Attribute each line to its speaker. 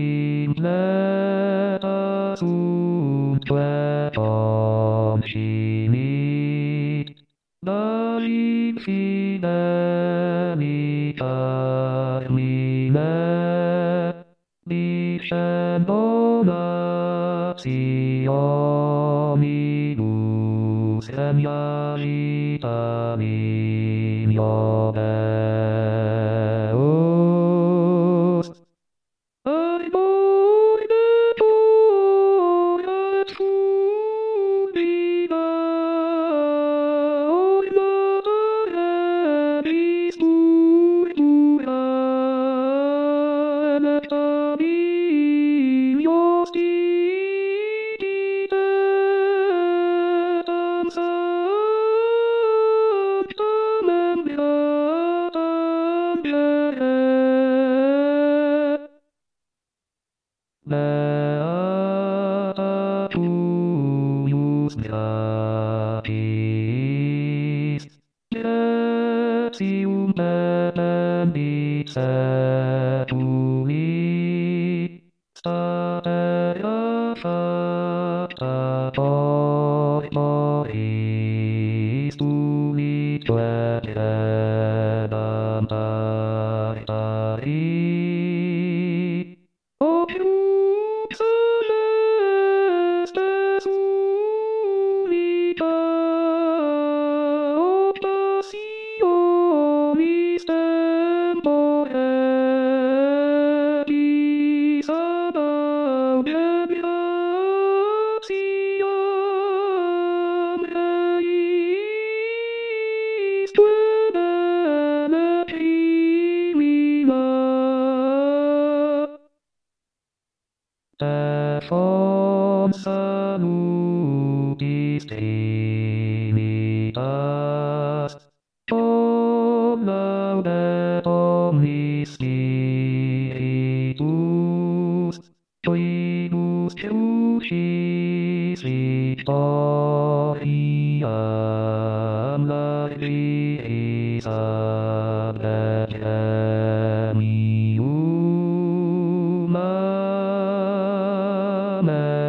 Speaker 1: Let us unconfinit darin fidelità mille dicendo nazioni genialita minio Deus. Ai voi et fumina, oi materis cultura, et aminios digitem sanctam beatam Beata tuius gratis, gratium petendit setuli, statea facta moris tulique credam paritari. Opium celestes unica, ob passionis tempore, quis adaudem gratiam reis tue bene primila. Fons salutis Trinitas, cum laudet omnis spiritus, Dominus crucis victoriam lacriis ad Betlehemium. Amen.